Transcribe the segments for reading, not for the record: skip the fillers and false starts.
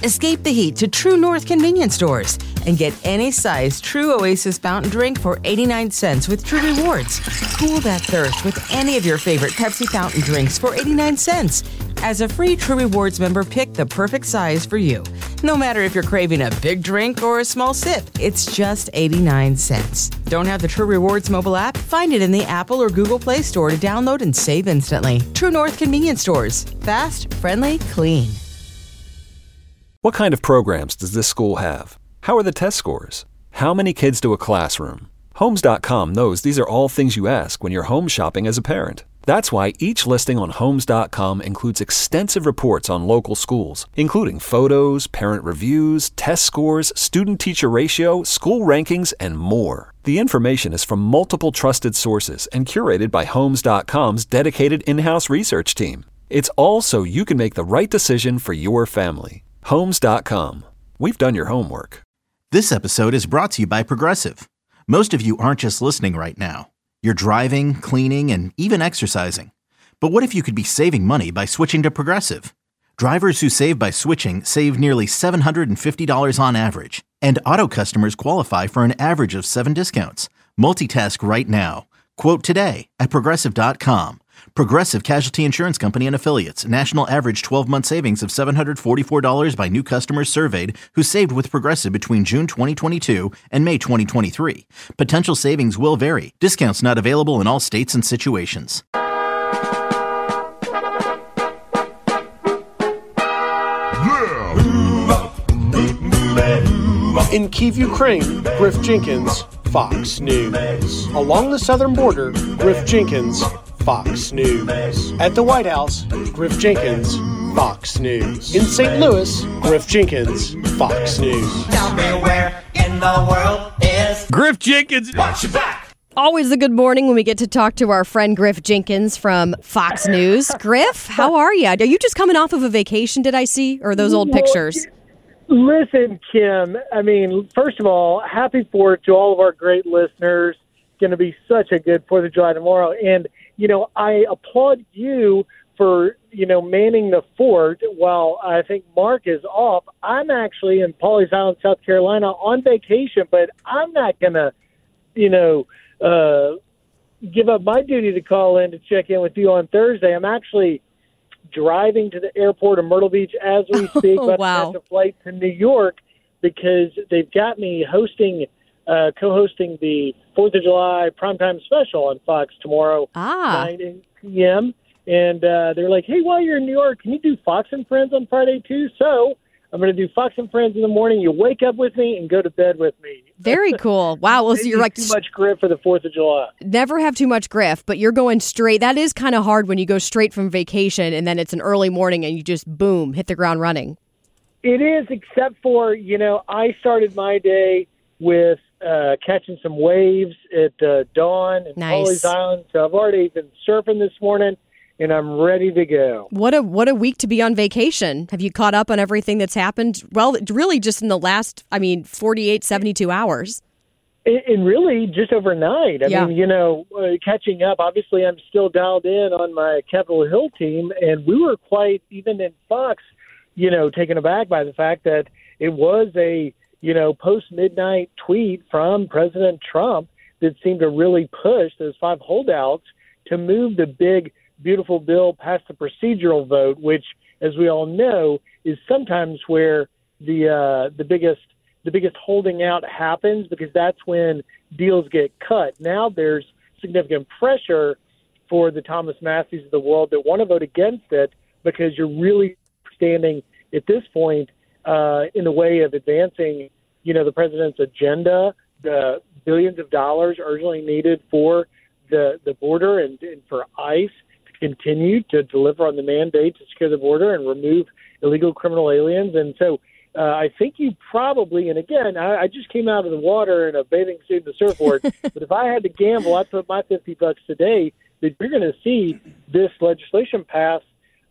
Escape the heat to True North convenience stores and get any size True Oasis fountain drink for 89 cents with True Rewards. Cool that thirst with any of your favorite Pepsi fountain drinks for 89 cents. As a free True Rewards member, pick the perfect size for you. No matter if you're craving a big drink or a small sip, it's just 89 cents. Don't have the True Rewards mobile app? Find it in the Apple or Google Play Store to download and save instantly. True North convenience stores. Fast, friendly, clean. What kind of programs does this school have? How are the test scores? How many kids do a classroom? Homes.com knows these are all things you ask when you're home shopping as a parent. That's why each listing on Homes.com includes extensive reports on local schools, including photos, parent reviews, test scores, student-teacher ratio, school rankings, and more. The information is from multiple trusted sources and curated by Homes.com's dedicated in-house research team. It's all so you can make the right decision for your family. Homes.com. We've done your homework. This episode is brought to you by Progressive. Most of you aren't just listening right now. You're driving, cleaning, and even exercising. But what if you could be saving money by switching to Progressive? Drivers who save by switching save nearly $750 on average. And auto customers qualify for an average of 7 discounts. Multitask right now. Quote today at Progressive.com. Progressive Casualty Insurance Company and Affiliates. National average 12-month savings of $744 by new customers surveyed who saved with Progressive between June 2022 and May 2023. Potential savings will vary. Discounts not available in all states and situations. In Kyiv, Ukraine, Griff Jenkins, Fox News. Along the southern border, Griff Jenkins, Fox News. At the White House, Griff Jenkins, Fox News. In St. Louis, Griff Jenkins, Fox News. Tell me where in the world is Griff Jenkins. Watch your back. Always a good morning when we get to talk to our friend Griff Jenkins from Fox News. Griff, how are you? Are you just coming off of a vacation, did I see? Or those old pictures? Listen, Kim, I mean, first of all, happy 4th to all of our great listeners. It's going to be such a good 4th of July tomorrow. And, you know, I applaud you for, you know, manning the fort while I think Mark is off. I'm actually in Pawleys Island, South Carolina on vacation, but I'm not going to, you know, give up my duty to call in to check in with you on Thursday. I'm actually driving to the airport of Myrtle Beach as we speak, but I have to flight to New York because they've got me co-hosting the 4th of July primetime special on Fox tomorrow, 9 p.m. And they're like, hey, while you're in New York, can you do Fox and Friends on Friday too? So I'm going to do Fox and Friends in the morning. You wake up with me and go to bed with me. Very cool. Wow. Well, so you're like too much Griff for the 4th of July. Never have too much Griff, but you're going straight. That is kind of hard when you go straight from vacation and then it's an early morning and you just, boom, hit the ground running. It is, except for, you know, I started my day with catching some waves at dawn in Pawleys Island. So I've already been surfing this morning. And I'm ready to go. What a week to be on vacation. Have you caught up on everything that's happened? Well, really just in the last, 48, 72 hours. And really just overnight. I mean, you know, catching up. Obviously, I'm still dialed in on my Capitol Hill team. And we were quite, even in Fox, you know, taken aback by the fact that it was a, you know, post-midnight tweet from President Trump that seemed to really push those 5 holdouts to move the big, beautiful bill past the procedural vote, which, as we all know, is sometimes where the biggest holding out happens, because that's when deals get cut. Now there's significant pressure for the Thomas Masseys of the world that want to vote against it, because you're really standing at this point in the way of advancing, you know, the president's agenda, the billions of dollars urgently needed for the border and for ICE continue to deliver on the mandate to secure the border and remove illegal criminal aliens. And so I think you probably, and again, I just came out of the water in a bathing suit and a surfboard, but if I had to gamble, I'd put my $50 today that you're going to see this legislation pass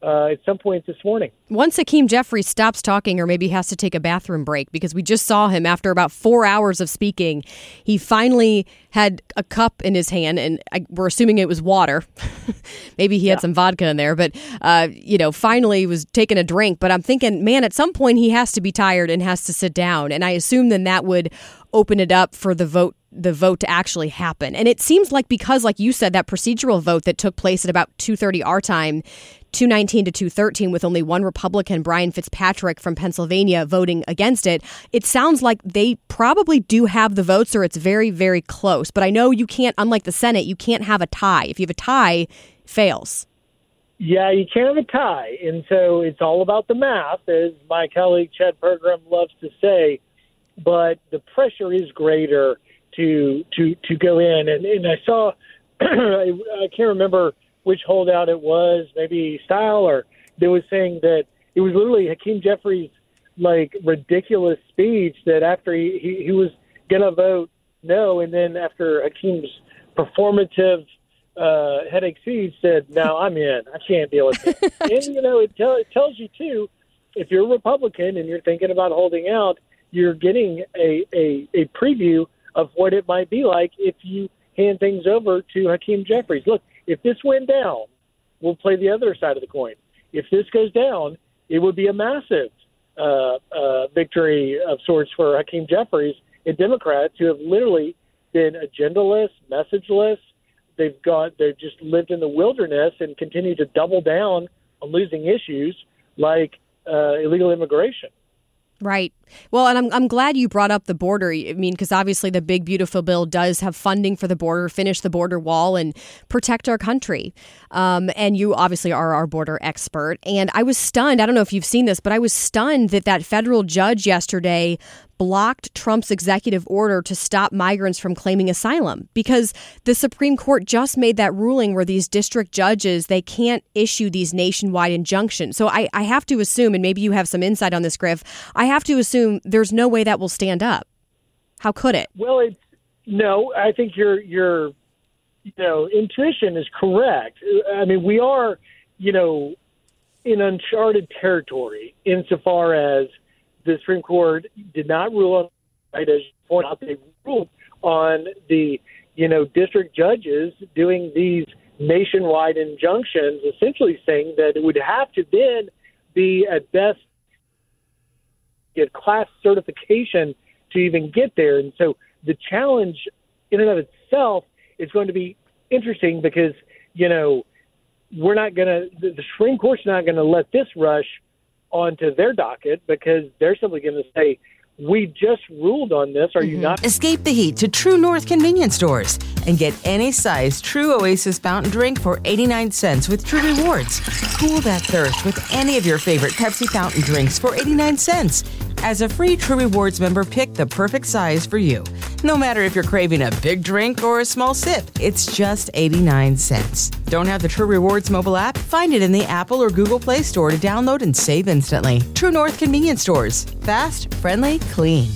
at some point this morning. Once Hakeem Jeffries stops talking or maybe has to take a bathroom break, because we just saw him after about 4 hours of speaking, he finally had a cup in his hand, and we're assuming it was water. Maybe he had some vodka in there, but, finally was taking a drink. But I'm thinking, man, at some point he has to be tired and has to sit down. And I assume then that would open it up for the vote to actually happen. And it seems like, because, like you said, that procedural vote that took place at about 2:30 our time, 219 to 213, with only one Republican, Brian Fitzpatrick from Pennsylvania, voting against it, it sounds like they probably do have the votes, or it's very, very close. But I know you can't, unlike the Senate, you can't have a tie. If you have a tie, it fails. Yeah, you can't have a tie. And so it's all about the math, as my colleague Chad Pergram loves to say. But the pressure is greater to go in. And I saw, I can't remember which holdout it was, maybe Style, or they was saying that it was literally Hakeem Jeffries' ridiculous speech that after he was going to vote no, and then after Hakeem's performative headache speech said, "No, I'm in. I can't deal with it." And, it tells you, too, if you're a Republican and you're thinking about holding out, you're getting a preview of what it might be like if you hand things over to Hakeem Jeffries. Look, if this went down, we'll play the other side of the coin. If this goes down, it would be a massive victory of sorts for Hakeem Jeffries and Democrats, who have literally been agendaless, messageless. They've just lived in the wilderness and continue to double down on losing issues like illegal immigration. Right. Well, and I'm glad you brought up the border. I mean, because obviously the big, beautiful bill does have funding for the border, finish the border wall, and protect our country. And you obviously are our border expert. And I was stunned. I don't know if you've seen this, but I was stunned that federal judge yesterday blocked Trump's executive order to stop migrants from claiming asylum, because the Supreme Court just made that ruling where these district judges, they can't issue these nationwide injunctions. So I have to assume, and maybe you have some insight on this, Griff, I have to assume there's no way that will stand up. How could it? Well, I think your intuition is correct. I mean, we are, in uncharted territory insofar as the Supreme Court did not rule on, right, as you point out, they ruled on the, district judges doing these nationwide injunctions, essentially saying that it would have to then be at best get class certification to even get there. And so the challenge in and of itself is going to be interesting because, we're not going to, the Supreme Court's not going to let this rush onto their docket, because they're simply going to say, we just ruled on this. Are you not? Escape the heat to True North convenience stores and get any size True Oasis fountain drink for 89 cents with True Rewards. Cool that thirst with any of your favorite Pepsi fountain drinks for 89 cents. As a free True Rewards member, pick the perfect size for you. No matter if you're craving a big drink or a small sip, it's just 89 cents. Don't have the True Rewards mobile app? Find it in the Apple or Google Play Store to download and save instantly. True North convenience stores. Fast, friendly, clean.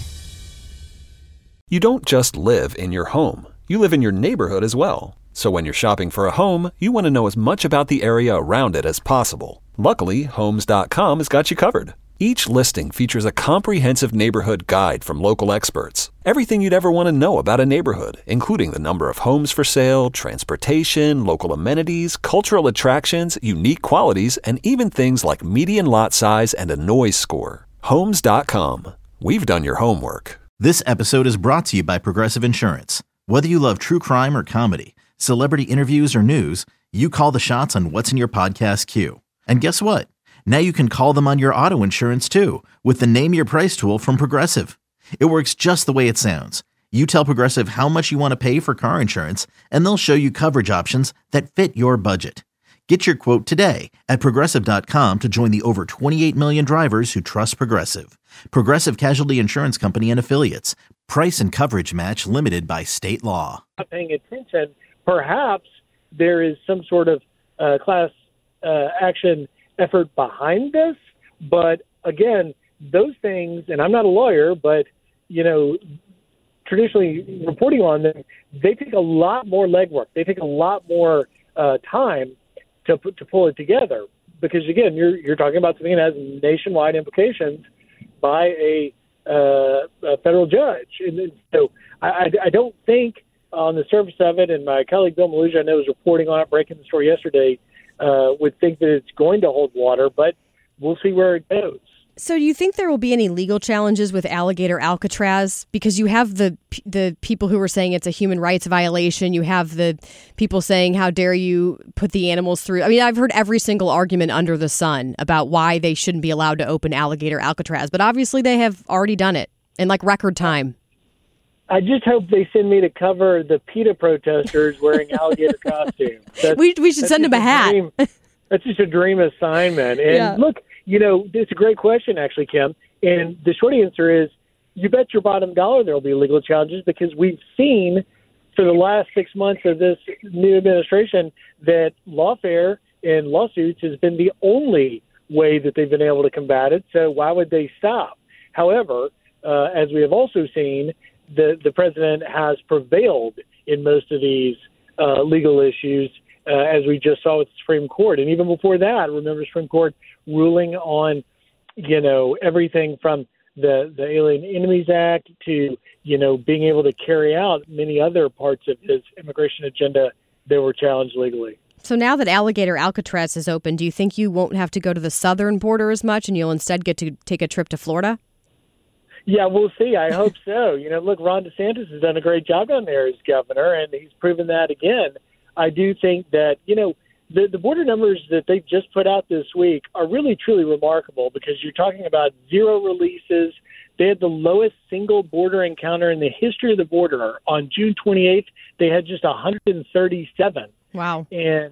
You don't just live in your home. You live in your neighborhood as well. So when you're shopping for a home, you want to know as much about the area around it as possible. Luckily, Homes.com has got you covered. Each listing features a comprehensive neighborhood guide from local experts. Everything you'd ever want to know about a neighborhood, including the number of homes for sale, transportation, local amenities, cultural attractions, unique qualities, and even things like median lot size and a noise score. Homes.com. We've done your homework. This episode is brought to you by Progressive Insurance. Whether you love true crime or comedy, celebrity interviews or news, you call the shots on what's in your podcast queue. And guess what? Now you can call them on your auto insurance too with the Name Your Price tool from Progressive. It works just the way it sounds. You tell Progressive how much you want to pay for car insurance, and they'll show you coverage options that fit your budget. Get your quote today at Progressive.com to join the over 28 million drivers who trust Progressive. Progressive Casualty Insurance Company and Affiliates. Price and coverage match limited by state law. Not paying attention, perhaps there is some sort of class action effort behind this. But again, those things, and I'm not a lawyer, but, traditionally reporting on them, they take a lot more legwork. They take a lot more time to pull it together. because again, you're talking about something that has nationwide implications by a federal judge, and so I don't think on the surface of it, and my colleague Bill Maluja, I know, was reporting on it, breaking the story yesterday, would think that it's going to hold water, but we'll see where it goes. So do you think there will be any legal challenges with alligator Alcatraz? Because you have the people who are saying it's a human rights violation. You have the people saying, how dare you put the animals through? I mean, I've heard every single argument under the sun about why they shouldn't be allowed to open alligator Alcatraz. But obviously they have already done it in like record time. I just hope they send me to cover the PETA protesters wearing alligator costumes. We should send them a hat. That's just a dream assignment. And look, it's a great question, actually, Kim. And the short answer is, you bet your bottom dollar there will be legal challenges, because we've seen for the last 6 months of this new administration that lawfare and lawsuits has been the only way that they've been able to combat it. So why would they stop? However, as we have also seen, the president has prevailed in most of these legal issues, as we just saw with the Supreme Court. And even before that, remember the Supreme Court ruling on, everything from the Alien Enemies Act to, being able to carry out many other parts of his immigration agenda that were challenged legally. So now that alligator Alcatraz is open, do you think you won't have to go to the southern border as much and you'll instead get to take a trip to Florida? Yeah, we'll see. I hope so. Look, Ron DeSantis has done a great job down there as governor, and he's proven that again. I do think that, the border numbers that they just put out this week are really, truly remarkable, because you're talking about 0 releases. They had the lowest single border encounter in the history of the border. On June 28th, they had just 137. Wow. And,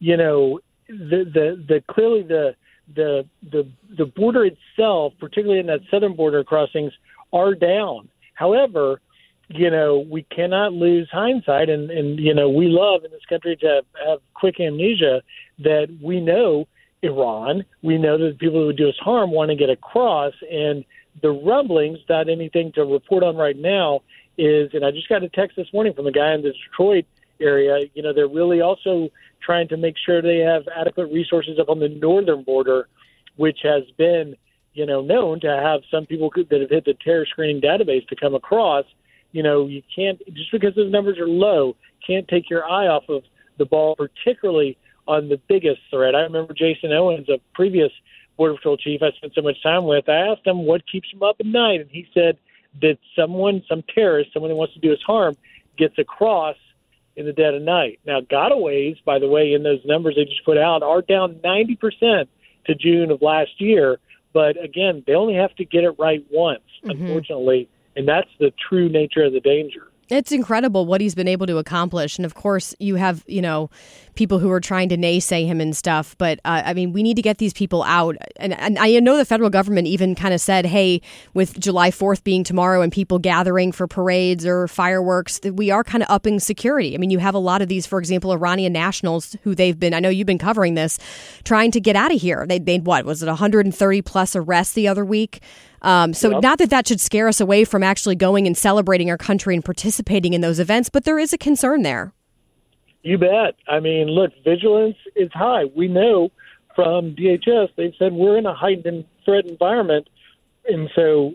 clearly the border itself, particularly in that southern border crossings, are down. However, we cannot lose hindsight, and we love in this country to have quick amnesia, that we know Iran, we know that the people who would do us harm want to get across, and the rumblings, not anything to report on right now, is, and I just got a text this morning from a guy in the Detroit area, they're really also trying to make sure they have adequate resources up on the northern border, which has been, known to have some people that have hit the terror screening database to come across. You can't, just because those numbers are low, can't take your eye off of the ball, particularly on the biggest threat. I remember Jason Owens, a previous Border Patrol chief I spent so much time with, I asked him what keeps him up at night, and he said that some terrorist, someone who wants to do us harm, gets across in the dead of night. Now, gotaways, by the way, in those numbers they just put out, are down 90% to June of last year. But again, they only have to get it right once, unfortunately. And that's the true nature of the danger. It's incredible what he's been able to accomplish. And of course, you have, people who are trying to naysay him and stuff. But we need to get these people out. And I know the federal government even kind of said, hey, with July 4th being tomorrow and people gathering for parades or fireworks, that we are kind of upping security. I mean, you have a lot of these, for example, Iranian nationals who they've been, I know you've been covering this, trying to get out of here. They made, was it 130 plus arrests the other week? Not that should scare us away from actually going and celebrating our country and participating in those events, but there is a concern there. You bet. I mean, look, vigilance is high. We know from DHS, they've said we're in a heightened threat environment. And so,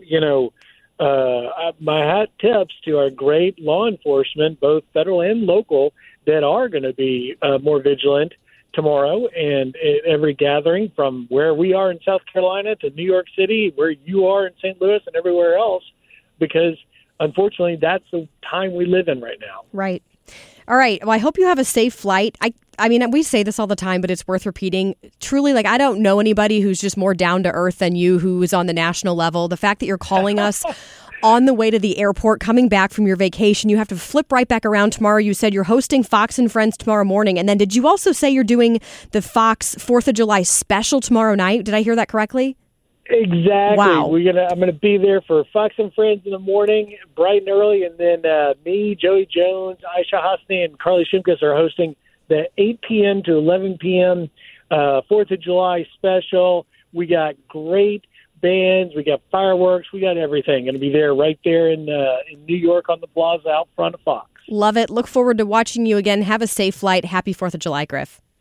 my hat tips to our great law enforcement, both federal and local, that are going to be more vigilant tomorrow, and at every gathering from where we are in South Carolina to New York City, where you are in St. Louis and everywhere else, because unfortunately that's the time we live in right now. Right. All right. Well, I hope you have a safe flight. I mean, we say this all the time, but it's worth repeating. Truly, I don't know anybody who's just more down to earth than you, who is on the national level. The fact that you're calling us on the way to the airport, coming back from your vacation, you have to flip right back around tomorrow. You said you're hosting Fox and Friends tomorrow morning. And then did you also say you're doing the Fox 4th of July special tomorrow night? Did I hear that correctly? Exactly. Wow. I'm gonna be there for Fox and Friends in the morning, bright and early, and then me, Joey Jones, Aisha Hasni, and Carly Shimkus are hosting the 8 p.m. to 11 p.m. 4th of July special. We got great bands, we got fireworks, we got everything. Going to be there right there in New York on the plaza out front of Fox. Love it. Look forward to watching you again. Have a safe flight. Happy 4th of July, Griff.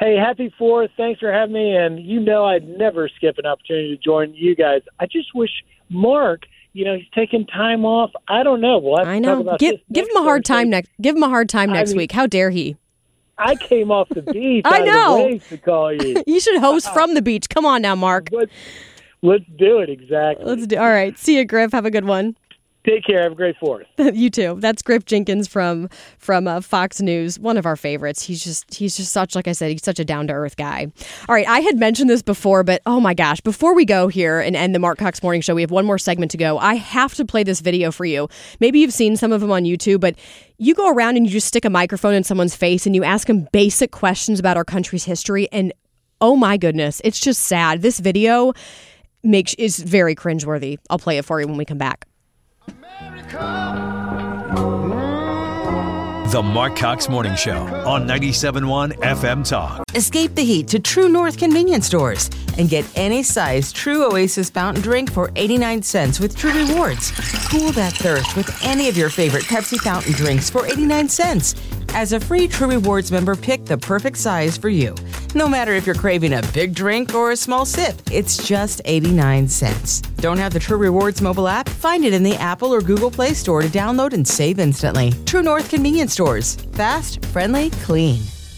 Hey, happy 4th. Thanks for having me. And I'd never skip an opportunity to join you guys. I just wish Mark, he's taking time off. I don't know. We'll have to talk about give him a hard time next. Give him a hard time next week. How dare he? I came off the beach. I know. Out of the way to call you. You should host from the beach. Come on now, Mark. Let's do it. Exactly. All right. See you, Griff. Have a good one. Take care. Have a great 4th. You too. That's Griff Jenkins from Fox News, one of our favorites. He's just such, like I said, he's such a down-to-earth guy. All right, I had mentioned this before, but oh my gosh, before we go here and end the Mark Cox Morning Show, we have one more segment to go. I have to play this video for you. Maybe you've seen some of them on YouTube, but you go around and you just stick a microphone in someone's face and you ask them basic questions about our country's history, and oh my goodness, it's just sad. This video is very cringeworthy. I'll play it for you when we come back. The Mark Cox Morning Show on 97.1 FM Talk. Escape the heat to True North convenience stores and get any size True Oasis fountain drink for 89 cents with True Rewards. Cool that thirst with any of your favorite Pepsi fountain drinks for 89 cents. As a free True Rewards member, pick the perfect size for you. No matter if you're craving a big drink or a small sip, it's just 89 cents. Don't have the True Rewards mobile app? Find it in the Apple or Google Play Store to download and save instantly. True North convenience stores. Fast, friendly, clean.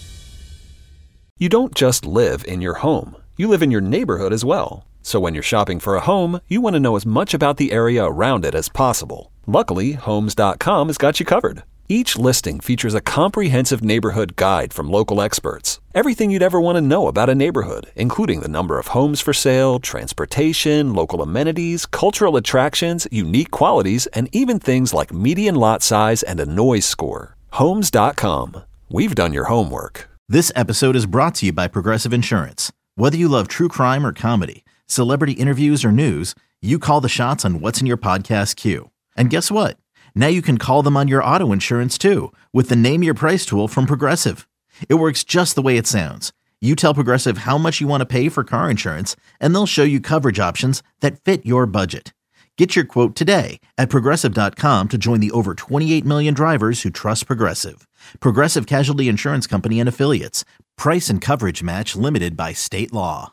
You don't just live in your home. You live in your neighborhood as well. So when you're shopping for a home, you want to know as much about the area around it as possible. Luckily, Homes.com has got you covered. Each listing features a comprehensive neighborhood guide from local experts. Everything you'd ever want to know about a neighborhood, including the number of homes for sale, transportation, local amenities, cultural attractions, unique qualities, and even things like median lot size and a noise score. Homes.com. We've done your homework. This episode is brought to you by Progressive Insurance. Whether you love true crime or comedy, celebrity interviews or news, you call the shots on what's in your podcast queue. And guess what? Now you can call them on your auto insurance too with the Name Your Price tool from Progressive. It works just the way it sounds. You tell Progressive how much you want to pay for car insurance, and they'll show you coverage options that fit your budget. Get your quote today at Progressive.com to join the over 28 million drivers who trust Progressive. Progressive Casualty Insurance Company and Affiliates. Price and coverage match limited by state law.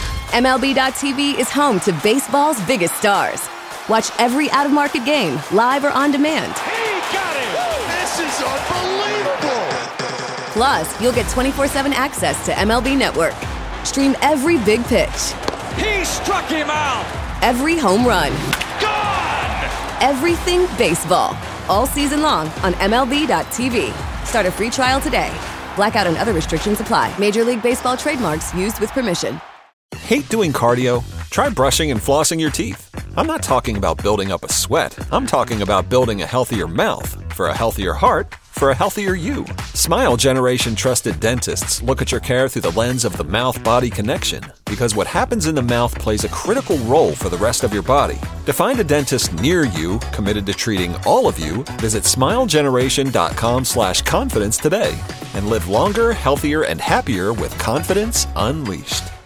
MLB.tv is home to baseball's biggest stars. Watch every out-of-market game, live or on demand. He got it! This is unbelievable! Plus, you'll get 24/7 access to MLB Network. Stream every big pitch. He struck him out! Every home run. Gone! Everything baseball. All season long on MLB.tv. Start a free trial today. Blackout and other restrictions apply. Major League Baseball trademarks used with permission. Hate doing cardio? Try brushing and flossing your teeth. I'm not talking about building up a sweat. I'm talking about building a healthier mouth for a healthier heart for a healthier you. Smile Generation trusted dentists look at your care through the lens of the mouth-body connection, because what happens in the mouth plays a critical role for the rest of your body. To find a dentist near you committed to treating all of you, visit smilegeneration.com/confidence today and live longer, healthier, and happier with confidence unleashed.